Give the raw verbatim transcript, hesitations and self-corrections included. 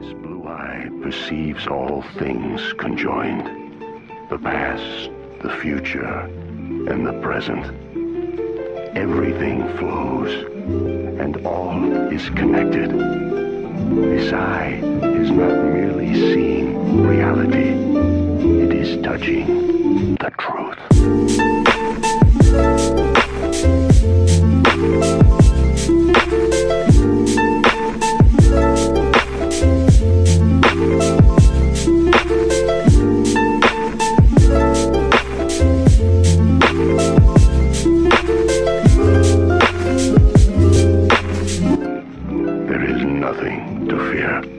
This blue eye perceives all things conjoined, the past, the future, and the present. Everything flows, and all is connected. This eye is not merely seeing reality, it is touching the truth. There is nothing to fear.